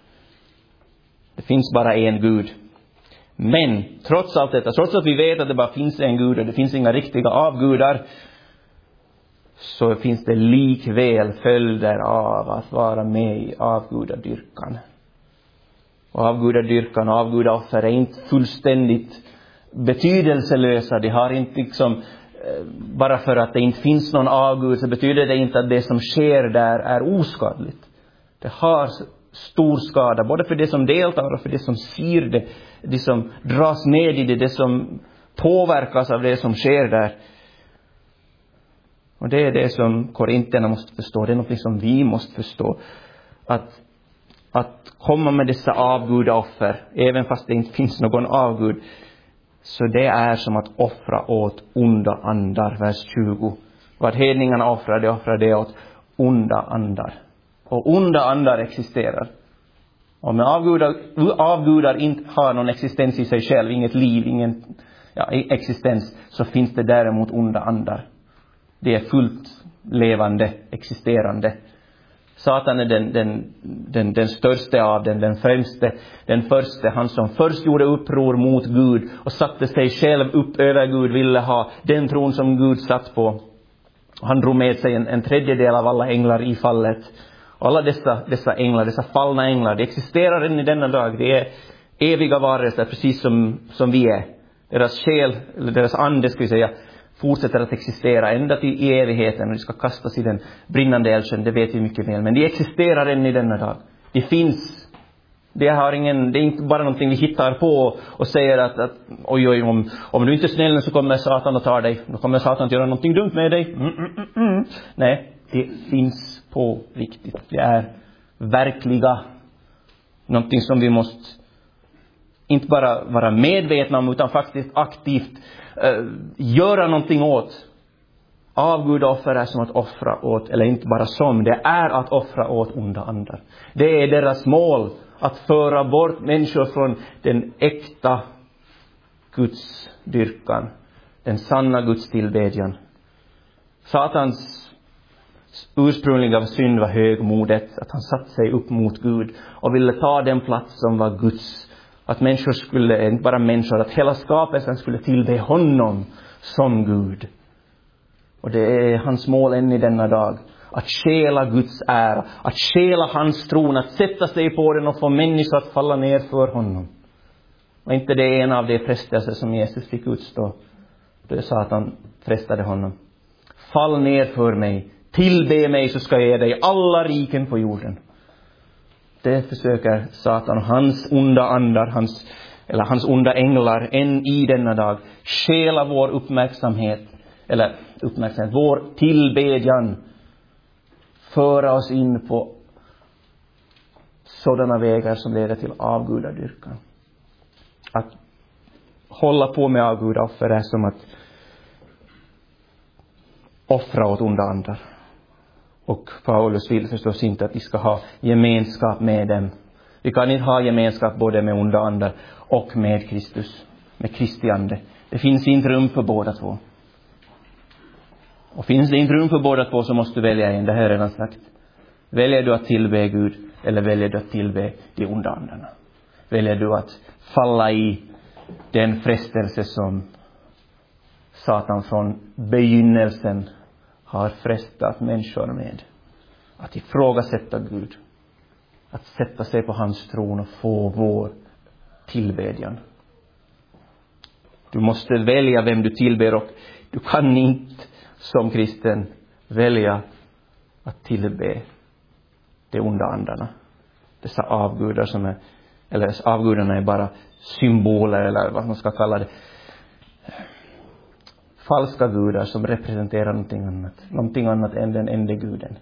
Det finns bara en Gud. Men trots allt detta, trots att vi vet att det bara finns en Gud och det finns inga riktiga avgudar, så finns det likväl följder av att vara med i avgudadyrkan. Och avgudadyrkan och avgudaoffer är inte fullständigt betydelselösa. De har inte liksom, bara för att det inte finns någon avgud så betyder det inte att det som sker där är oskadligt. Det har stor skada både för det som deltar och för det som ser det, det som dras med i det, det som påverkas av det som sker där. Och det är det som korinterna måste förstå. Det är något som vi måste förstå. Att, att komma med dessa avgudaoffer, även fast det inte finns någon avgud, så det är som att offra åt onda andar. Vers tjugo. Vad hedningarna offrar, det offrar det åt onda andar. Och onda andar existerar. Och med avgudar, avgudar inte har någon existens i sig själv, inget liv, ingen ja, existens, så finns det däremot onda andar. Det är fullt levande, existerande. Satan är den, den, den, den största av den, den främste, den första, han som först gjorde uppror mot Gud och satte sig själv upp över Gud, ville ha den tron som Gud satt på. Han drog med sig en, en tredjedel av alla änglar i fallet. Alla dessa, dessa änglar, dessa fallna änglar, de existerar än i denna dag. Det är eviga varelser, precis som, som vi är. Deras själ, eller deras ande ska vi säga, fortsätter att existera ända till i evigheten. Och de ska kastas i den brinnande elden, det vet vi mycket väl. Men de existerar än i denna dag. Det finns. Det, har ingen, det är inte bara någonting vi hittar på och säger att, att oj, oj, om, om du inte är snäll så kommer Satan att ta dig. Då kommer Satan att göra någonting dumt med dig. Mm, mm, mm, mm. Nej, det finns på riktigt. Det är verkliga. Någonting som vi måste inte bara vara medvetna om, utan faktiskt aktivt uh, göra någonting åt. Avgudoffer är som att offra åt, eller inte bara som, det är att offra åt onda andar. Det är deras mål, att föra bort människor från den äkta Guds dyrkan, den sanna Guds tillbedjan. Satans ursprungliga synd var högmodet, att han satt sig upp mot Gud och ville ta den plats som var Guds. Att människor skulle, inte bara människor, att hela skapelsen skulle tillbe honom som Gud. Och det är hans mål än i denna dag. Att stjäla Guds ära. Att stjäla hans tron. Att sätta sig på den och få människor att falla ner för honom. Och inte det är en av de frestelser som Jesus fick utstå. Då Satan frestade honom. Fall ner för mig. tillbe mig så ska jag ge dig alla riken på jorden. Det försöker Satan och hans onda andar, hans, eller hans onda änglar än i denna dag stjäla vår uppmärksamhet, eller uppmärksamhet, vår tillbedjan, föra oss in på sådana vägar som leder till avgudadyrkan. Att hålla på med avgudoffer är som att offra åt onda andar. Och Paulus vill förstås inte att vi ska ha gemenskap med dem. Vi kan inte ha gemenskap både med onda andar och med Kristus, med Kristi ande. Det finns inte rum för båda två. Och finns det inte rum för båda två så måste du välja en, det här är redan sagt. Väljer du att tillbe Gud eller väljer du att tillbe de onda andarna? Väljer du att falla i den frestelse som Satan från begynnelsen har frestat människor med? Att ifrågasätta Gud. Att sätta sig på hans tron och få vår tillbedjan. Du måste välja vem du tillber, och du kan inte som kristen välja att tillbe de onda andarna. Dessa avgudar som är, eller avgudarna är bara symboler, eller vad man ska kalla det. Falska gudar som representerar någonting annat. Någonting annat än den enda guden.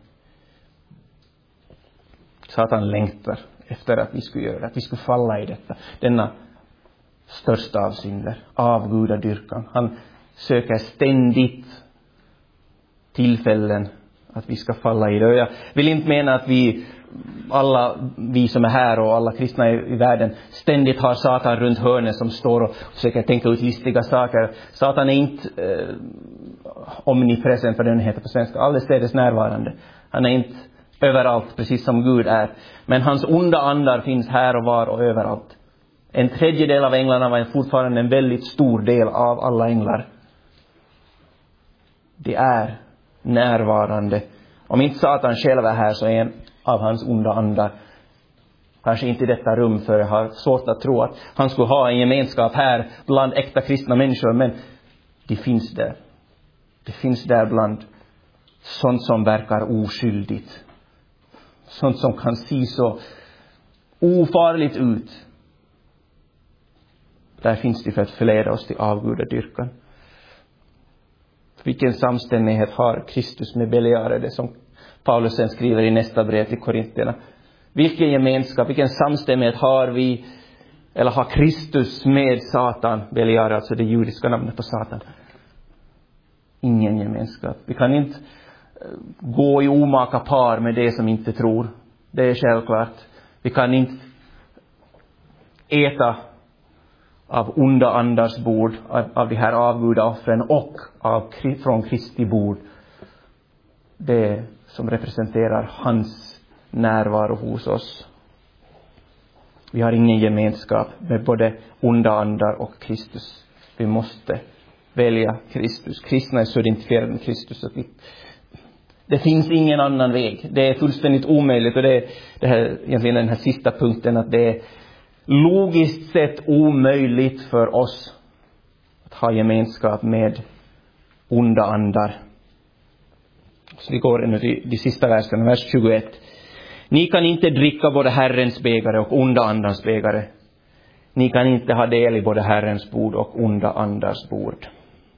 Satan längtar efter att vi skulle göra det. Att vi skulle falla i detta. Denna största av synder. Avgudadyrkan. Han söker ständigt tillfällen att vi ska falla i det. Jag vill inte mena att vi, alla vi som är här och alla kristna i, i världen, ständigt har Satan runt hörnet som står och försöker tänka ut listiga saker. Satan är inte eh, omnipresent, för den heter på svenska, allestädes närvarande. Han är inte överallt, precis som Gud är. Men hans onda andar finns här och var och överallt. En tredjedel av änglarna var fortfarande en väldigt stor del av alla änglar. Det är närvarande. Om inte Satan själv är här så är en av hans onda andar kanske inte i detta rum, för jag har svårt att tro att han skulle ha en gemenskap här bland äkta kristna människor, men det finns där. Det finns där bland sånt som verkar oskyldigt. Sånt som kan se så ofarligt ut. Där finns det för att förleda oss till avgudadyrkan. Vilken samstämmighet har Kristus med Beliar, det som Paulus sen skriver i nästa brev till Korinterna. Vilken gemenskap, vilken samstämmighet har vi, eller har Kristus med Satan? Beliar, alltså det judiska namnet på Satan. Ingen gemenskap. Vi kan inte gå i omaka par med det som inte tror. Det är självklart. Vi kan inte äta av onda andars bord, av, av de här avgudaoffren och av, från Kristi bord. Det som representerar hans närvaro hos oss. Vi har ingen gemenskap med både onda andar och Kristus. Vi måste välja Kristus. Kristna är så identifierade med Kristus att vi, det finns ingen annan väg. Det är fullständigt omöjligt, och det är, det här, egentligen den här sista punkten, att det är logiskt sett omöjligt för oss att ha gemenskap med onda andar. Så vi går nu till de sista verserna, vers tjugoett. Ni kan inte dricka både Herrens bägare och onda andars bägare. Ni kan inte ha del i både Herrens bord och onda andars bord.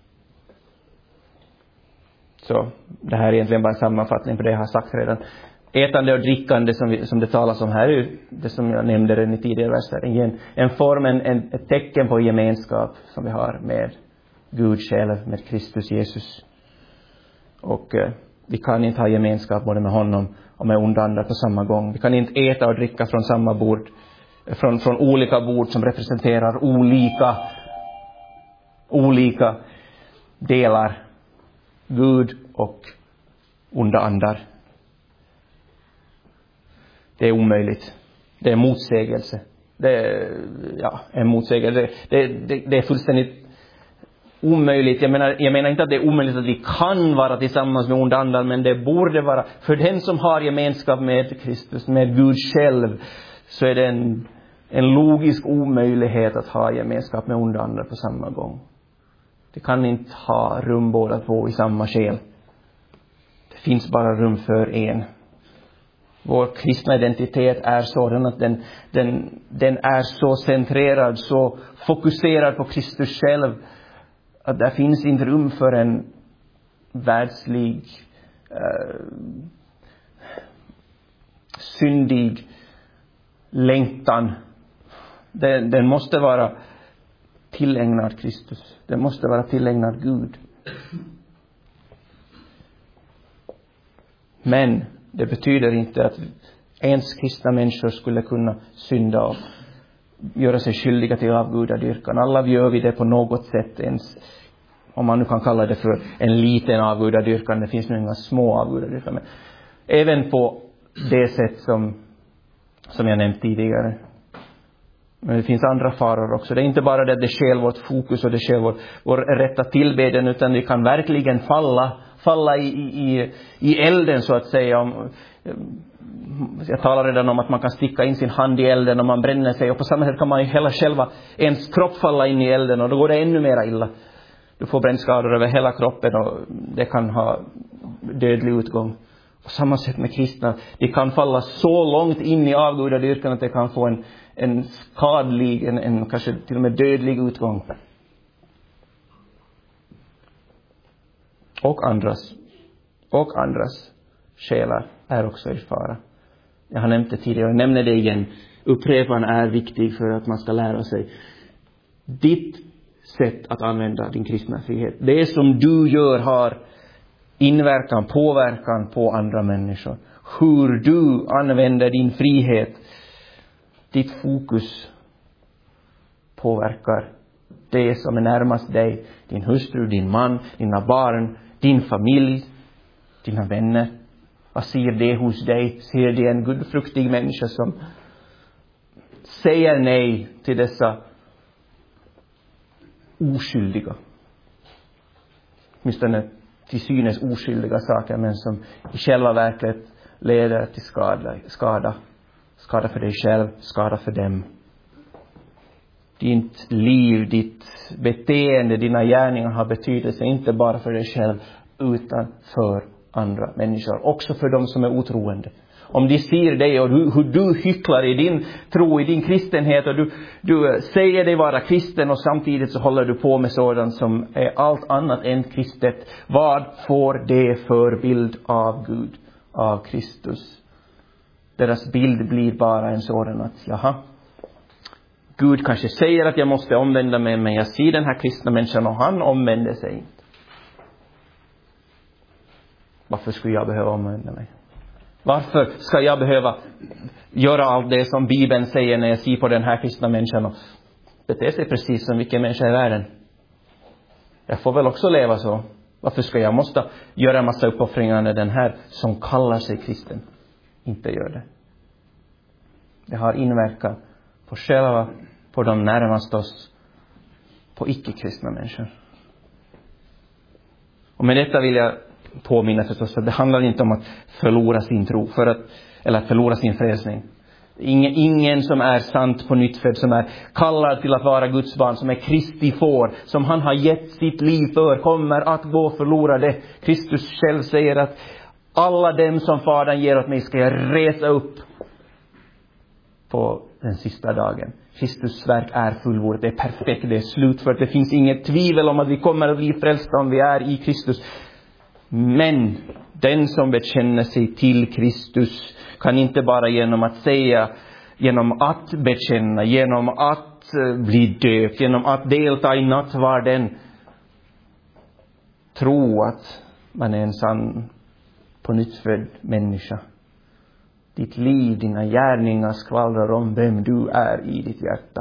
Så det här är egentligen bara en sammanfattning på det jag har sagt redan. Ätande och drickande som, vi, som det talas om här, är det som jag nämnde redan i tidigare verser. En, en form, en, en, ett tecken på gemenskap som vi har med Gud själv, med Kristus Jesus. Och eh, vi kan inte ha gemenskap både med honom och med onda andar på samma gång. Vi kan inte äta och dricka från samma bord, från, från olika bord som representerar olika, olika delar. Gud och onda andar. Det är omöjligt. Det är motsägelse. Det är, ja, en motsägelse. Det, det, det är fullständigt omöjligt. Jag menar, jag menar inte att det är omöjligt att vi kan vara tillsammans med onda andar, men det borde vara, för den som har gemenskap med Kristus, med Gud själv, så är det en, en logisk omöjlighet att ha gemenskap med onda andar på samma gång. Det kan inte ha rum båda två i samma själ. finns bara rum för en. Vår kristna identitet är sådan att den, den, den är så centrerad, så fokuserad på Kristus själv, att det finns inte rum för en världslig, uh, syndig längtan. Den, den måste vara tillägnad Kristus. Den måste vara tillägnad Gud. Men det betyder inte att ens kristna människor skulle kunna synda och göra sig skyldiga till avgudadyrkan. Alla gör vi det på något sätt, ens, om man nu kan kalla det för en liten avgudadyrkan. Det finns nog inga små avgudadyrkan, men även på det sätt som, som jag nämnt tidigare. Men det finns andra faror också. Det är inte bara det att det skäl vårt fokus och det skäl vår, vår rätta tillbeden, utan vi kan verkligen falla, falla i, i, i elden så att säga. Om, jag talar redan om att man kan sticka in sin hand i elden och man bränner sig. Och på samma sätt kan man ju hela själva ens kropp falla in i elden och då går det ännu mer illa. Du får brännskador över hela kroppen och det kan ha dödlig utgång. På samma sätt med kristna. De kan falla så långt in i avgudadyrkan att det kan få en, en skadlig, en, en kanske till och med dödlig utgång. Och andras. Och andras själar är också i fara. Jag har nämnt det tidigare, jag nämner det igen. Upprepan är viktig för att man ska lära sig. Ditt sätt att använda din kristna frihet. Det som du gör har inverkan, påverkan på andra människor. Hur du använder din frihet, ditt fokus påverkar det som är närmast dig. Din hustru, din man, dina barn, din familj, dina vänner. Vad ser det hos dig? Ser det en gudfruktig människa som säger nej till dessa oskyldiga, åtminstone till synes oskyldiga saker, men som i själva verket leder till skada, skada, skada för dig själv, skada för dem. Ditt liv, ditt beteende, dina gärningar har betydelse inte bara för dig själv utan för andra människor, också för dem som är otroende. Om de ser dig och hur, hur du hycklar i din tro, i din kristenhet, och du, du säger dig vara kristen och samtidigt så håller du på med sådant som är allt annat än kristet. Vad får det för bild av Gud, av Kristus? Deras bild blir bara en sådan att, jaha, Gud kanske säger att jag måste omvända mig, men jag ser den här kristna människan och han omvänder sig inte. Varför skulle jag behöva omvända mig? Varför ska jag behöva göra allt det som Bibeln säger när jag ser på den här kristna människan och bete sig precis som vilken människa i världen? Jag får väl också leva så. Varför ska jag måste göra en massa uppoffringar när den här som kallar sig kristen inte gör det? Det har inverkan på själva, på de närmast oss, på icke-kristna människor. Och med detta vill jag påminna förstås att det handlar inte om att förlora sin tro för att, eller att förlora sin frälsning. Ingen, ingen som är sant på nyttfödd, som är kallad till att vara Guds barn, som är Kristi får, som han har gett sitt liv för, kommer att gå förlorade. Kristus själv säger att alla dem som Fadern ger åt mig ska jag resa upp på den sista dagen. Kristus verk är fullbordat, det är perfekt, det är slutfört. Det finns inget tvivel om att vi kommer att bli frälsta om vi är i Kristus. Men den som bekänner sig till Kristus kan inte bara genom att säga, genom att bekänna, genom att bli döpt, genom att delta i nattvarden, tro att man är en sann på nyttfödd människa. Ditt liv, dina gärningar skvallrar om vem du är i ditt hjärta.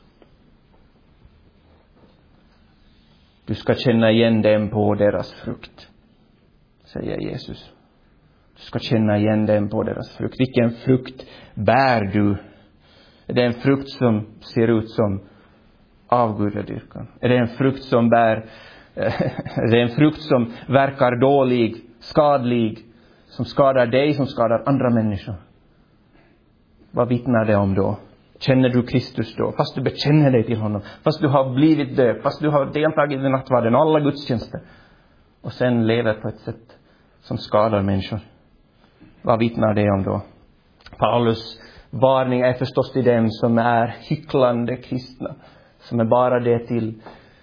Du ska känna igen dem på deras frukt, säger Jesus. Du ska känna igen dem på deras frukt. Vilken frukt bär du? Är det en frukt som ser ut som avgudadyrkan? Är det en frukt som bär, är det en frukt som verkar dålig, skadlig, som skadar dig, som skadar andra människor? Vad vittnar det om då? Känner du Kristus då? Fast du bekänner dig till honom. Fast du har blivit döpt. Fast du har deltagit i nattvarden och alla gudstjänster. Och sen lever på ett sätt som skadar människor. Vad vittnar det om då? Paulus varning är förstås till dem som är hycklande kristna. Som är bara det till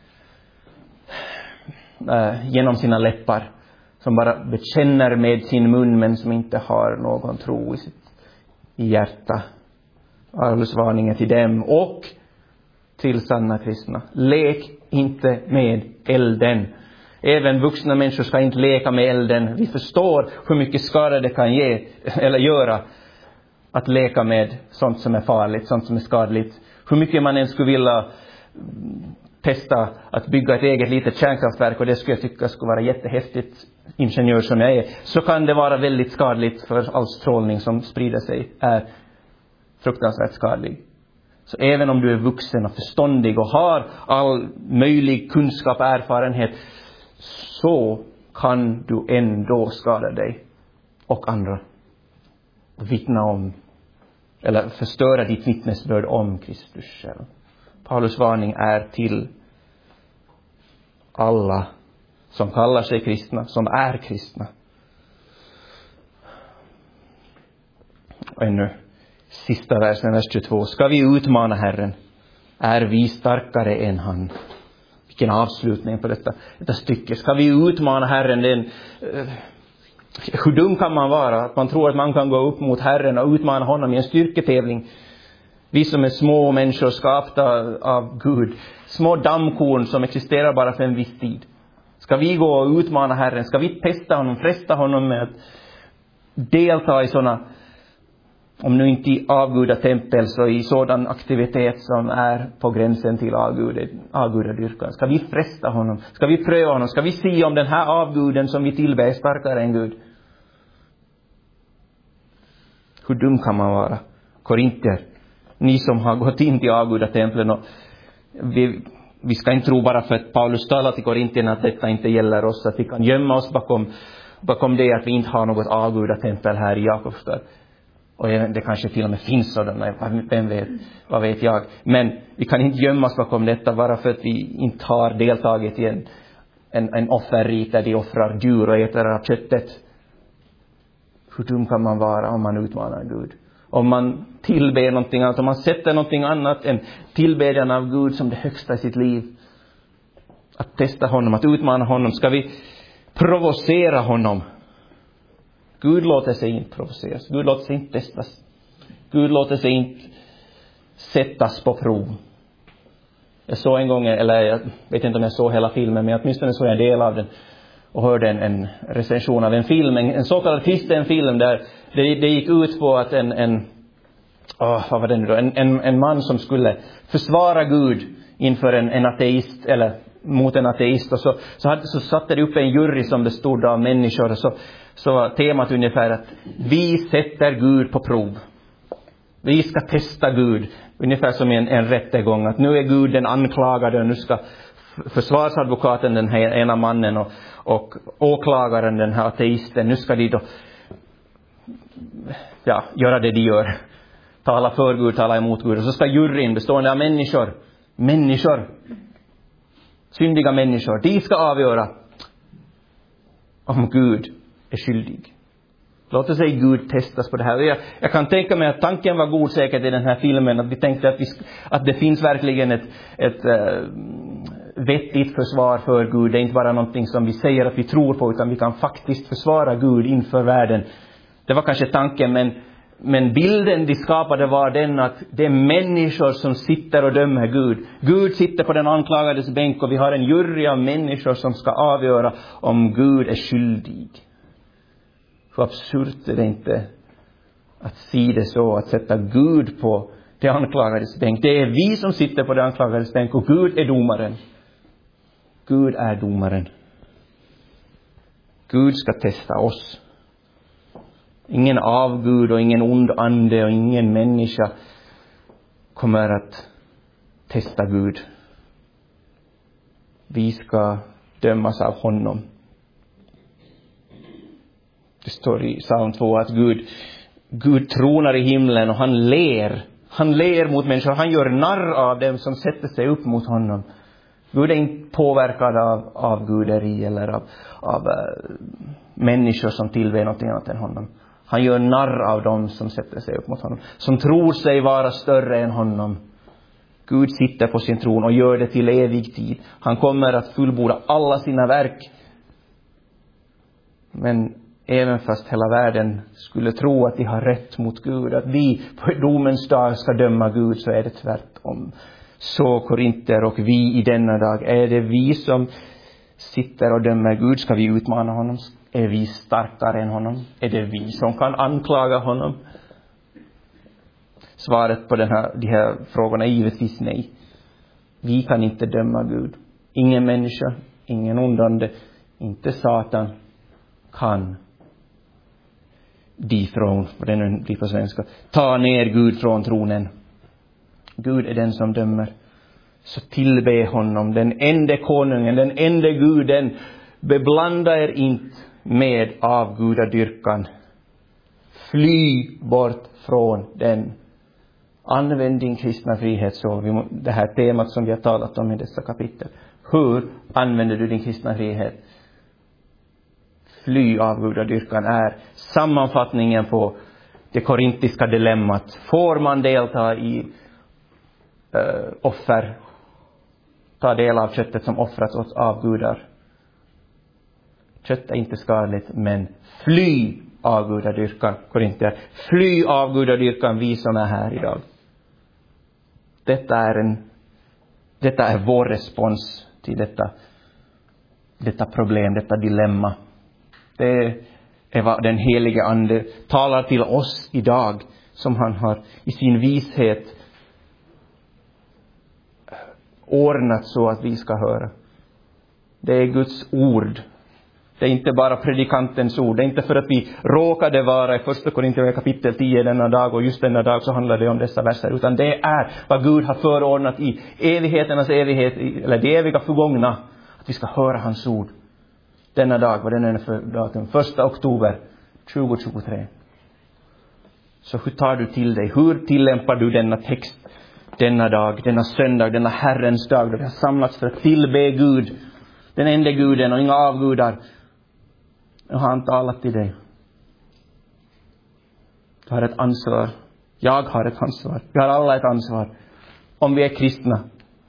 äh, genom sina läppar. Som bara bekänner med sin mun men som inte har någon tro i sitt i hjärta. Paulus varning är till dem och till sanna kristna. Lek inte med elden. Även vuxna människor ska inte leka med elden. Vi förstår hur mycket skada det kan ge eller göra att leka med sånt som är farligt, sånt som är skadligt. Hur mycket man än skulle vilja testa att bygga ett eget litet kärnkraftverk, och det skulle jag tycka skulle vara jättehäftigt, ingenjör som jag är, så kan det vara väldigt skadligt, för all strålning som sprider sig är fruktansvärt skadlig. Så även om du är vuxen och förståndig och har all möjlig kunskap och erfarenhet, så kan du ändå skada dig och andra. Och vittna om, eller förstöra ditt vittnesbörd om Kristus själv. Paulus varning är till alla som kallar sig kristna, som är kristna. Och ännu sista versen, vers tjugotvå. Ska vi utmana Herren? Är vi starkare än han? Vilken avslutning på detta, detta stycke. Ska vi utmana Herren? Den, uh, hur dum kan man vara att man tror att man kan gå upp mot Herren och utmana honom i en styrketävling? Vi som är små människor skapta av Gud. Små dammkorn som existerar bara för en viss tid. Ska vi gå och utmana Herren? Ska vi testa honom, fresta honom med att delta i sådana, om nu inte i avgudatempel, så i sådan aktivitet som är på gränsen till avgudadyrkan? Ska vi fresta honom? Ska vi pröva honom? Ska vi se om den här avguden som vi tillber är starkare än Gud? Hur dum kan man vara? Korinter, ni som har gått in till avgudatemplen, och vi, vi ska inte tro bara för att Paulus talar till Korintierna att detta inte gäller oss, att vi kan gömma oss bakom, bakom det att vi inte har något avgudatempel här i Jakobstad. Och det kanske till och med finns sådana, vem vet, vad vet jag. Men vi kan inte gömma oss bakom detta bara för att vi inte har deltagit i en, en, en offerrit där de offrar djur och äter av köttet. Hur dum kan man vara om man utmanar Gud? Om man tillber någonting annat, om man sätter någonting annat än tillbedjan av Gud som det högsta i sitt liv. Att testa honom, att utmana honom. Ska vi provocera honom? Gud låter sig inte provoceras. Gud låter sig inte testas. Gud låter sig inte sättas på prov. Jag såg en gång, eller jag vet inte om jag såg hela filmen, men åtminstone såg jag en del av den och hörde en, en recension av en film, en, en så kallad kristen film där det, det gick ut på att en, en, oh, vad var det nu då? En, en, en man som skulle försvara Gud inför en, en ateist, eller mot en ateist, och så, så, hade, så satte det upp en jury som bestod av människor, och så, så var temat ungefär att vi sätter Gud på prov. Vi ska testa Gud, ungefär som en, en rättegång, att nu är Gud den anklagade och nu ska försvarsadvokaten, den här ena mannen, och, och åklagaren, den här ateisten, nu ska de då ja, göra det de gör. Tala för Gud, tala emot Gud. Och så ska juryn bestående av människor, människor, syndiga människor, de ska avgöra om Gud är skyldig. Låt sig Gud testas på det här. Jag, jag kan tänka mig att tanken var god säkert i den här filmen. Att vi tänkte att, vi, att det finns verkligen ett, ett uh, vettigt försvar för Gud. Det är inte bara någonting som vi säger att vi tror på, utan vi kan faktiskt försvara Gud inför världen. Det var kanske tanken, men, men bilden de skapade var den att det är människor som sitter och dömer Gud. Gud sitter på den anklagades bänk och vi har en jury av människor som ska avgöra om Gud är skyldig. Hur absurt är det inte att se det så, att sätta Gud på det anklagades bänk. Det är vi som sitter på det anklagades bänk och Gud är domaren. Gud är domaren. Gud ska testa oss. Ingen avgud och ingen ond ande och ingen människa kommer att testa Gud. Vi ska dömas av honom. Det står i psalm två att Gud, Gud tronar i himlen och han ler. Han ler mot människor. Han gör narr av dem som sätter sig upp mot honom. Gud är inte påverkad av, av guderi eller av, av uh, människor som tillber något annat än honom. Han gör narr av dem som sätter sig upp mot honom, som tror sig vara större än honom. Gud sitter på sin tron och gör det till evig tid. Han kommer att fullborda alla sina verk. Men även fast hela världen skulle tro att de har rätt mot Gud, att vi på domens dag ska döma Gud, så är det tvärtom. Så korinter och vi i denna dag, är det vi som sitter och dömer Gud? Ska vi utmana honom? Är vi starkare än honom? Är det vi som kan anklaga honom? Svaret på den här, de här frågorna är givetvis nej. Vi kan inte döma Gud. Ingen människa, ingen ondande, inte Satan kan difrån, vad det nu blir på svenska, ta ner Gud från tronen. Gud är den som dömer. Så tillbe honom, den enda konungen, den enda Guden. Beblanda er inte med avgudadyrkan. Fly bort från den. Använd din kristna frihet, så vi, det här temat som vi har talat om i dessa kapitel. Hur använder du din kristna frihet? Fly avgudadyrkan är sammanfattningen på det korintiska dilemmat. Får man delta i uh, offer, ta del av köttet som offras åt avgudar? Kött är inte skadligt, men fly avgudadyrkan, korintier. Fly avgudadyrkan, vi som är här idag. Detta är en detta är vår respons till detta detta problem, detta dilemma. Det är vad den helige ande talar till oss idag, som han har i sin vishet ordnat så att vi ska höra. Det är Guds ord. Det är inte bara predikantens ord. Det är inte för att vi råkade vara i första Korinthierbrevet kapitel tio denna dag, och just denna dag så handlar det om dessa verser. Utan det är vad Gud har förordnat i evigheternas evighet, eller det eviga förgångna. Att vi ska höra hans ord. Denna dag, vad den är för datum? Första oktober tjugo tjugotre. Så hur tar du till dig? Hur tillämpar du denna text denna dag, denna söndag, denna Herrens dag, då vi har samlats för att tillbe Gud, den enda Guden och inga avgudar? Och han talat till dig. Du har ett ansvar. Jag har ett ansvar. Vi har alla ett ansvar. Om vi är kristna.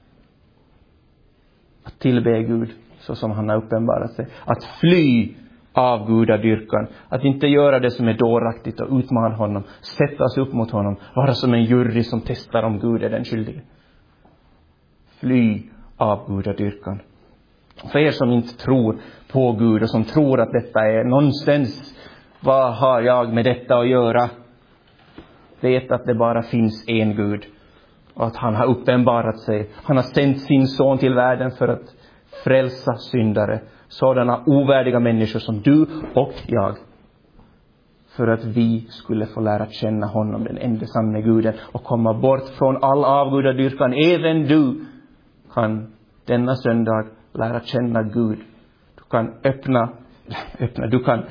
Att tillbe Gud så som han har uppenbarat sig. Att fly avgudadyrkan. Att inte göra det som är dåraktigt och utmana honom. Sätta oss upp mot honom. Vara som en jury som testar om Gud är den skyldige. Fly avgudadyrkan. För er som inte tror på Gud och som tror att detta är nonsens, vad har jag med detta att göra? Vet att det bara finns en Gud och att han har uppenbarat sig. Han har sänt sin son till världen för att frälsa syndare, sådana ovärdiga människor som du och jag, för att vi skulle få lära känna honom, den enda sanna Guden, och komma bort från all avgudadyrkan. Även du kan denna söndag lära känna Gud. Du kan öppna, öppna, du kan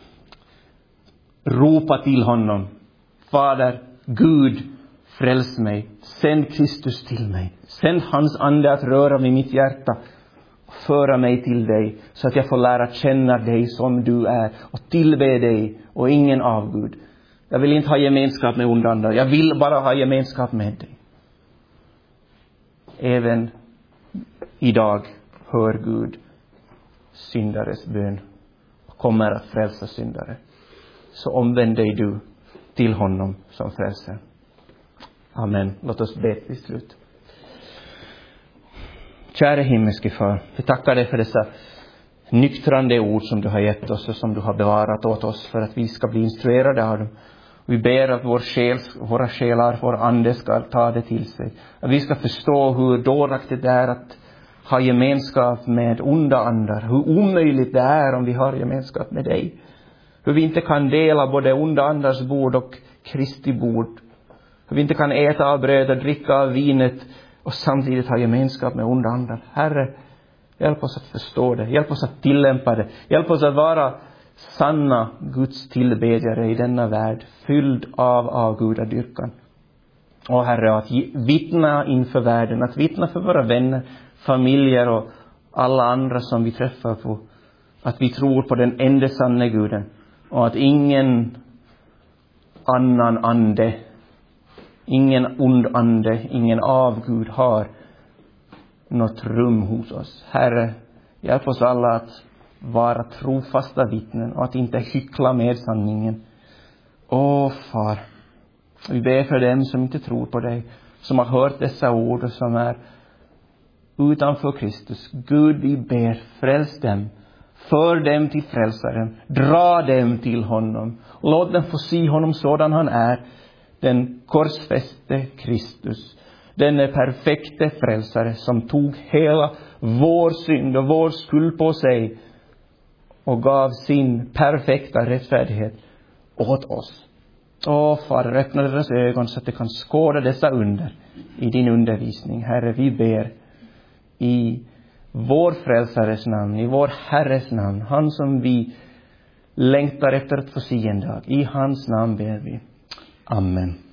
ropa till honom. Fader, Gud, fräls mig. Sänd Kristus till mig. Sänd hans ande att röra vid mitt hjärta. Föra mig till dig så att jag får lära känna dig som du är. Och tillbe dig och ingen avgud. Jag vill inte ha gemenskap med onda andar. Jag vill bara ha gemenskap med dig. Även idag hör Gud syndares bön och kommer att frälsa syndare. Så omvänd dig du till honom som frälser. Amen. Låt oss be till slut. Kära himmelske far, vi tackar dig för dessa nyktrande ord som du har gett oss och som du har bevarat åt oss för att vi ska bli instruerade av dem. Vi ber att vår själ, våra själar, vår ande ska ta det till sig. Att vi ska förstå hur dåraktigt det är att ha gemenskap med onda andar. Hur omöjligt det är om vi har gemenskap med dig. Hur vi inte kan dela både onda andars bord och Kristi bord. Hur vi inte kan äta av bröd och dricka av vinet och samtidigt ha gemenskap med onda andar. Herre, hjälp oss att förstå det. Hjälp oss att tillämpa det. Hjälp oss att vara sanna Guds tillbedjare i denna värld, fylld av avgudadyrkan. Och Herre, att vittna inför världen, att vittna för våra vänner, familjer och alla andra som vi träffar på Att vi tror på den enda sanna Guden. Och att ingen annan ande, ingen ond ande, ingen avgud har något rum hos oss. Herre, hjälp oss alla att vara trofasta vittnen och att inte hyckla med sanningen. Åh, far, vi ber för dem som inte tror på dig, som har hört dessa ord och som är utanför Kristus. Gud, vi ber, fräls dem. För dem till frälsaren. Dra dem till honom. Låt dem få se honom sådan han är. Den korsfäste Kristus. Den perfekte frälsare som tog hela vår synd och vår skuld på sig och gav sin perfekta rättfärdighet åt oss. Åh, Fader, öppna deras ögon så att de kan skåda dessa under i din undervisning. Herre, vi ber i vår frälsares namn, i vår Herres namn, han som vi längtar efter att få se en dag. I hans namn ber vi. Amen.